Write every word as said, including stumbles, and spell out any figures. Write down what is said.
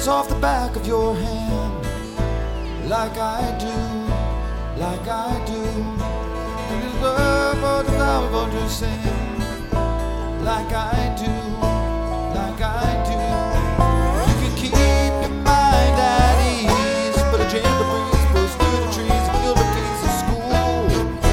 sweats off the back of your hand, like I do, like I do. And it's love for the flower for to sing, like I do.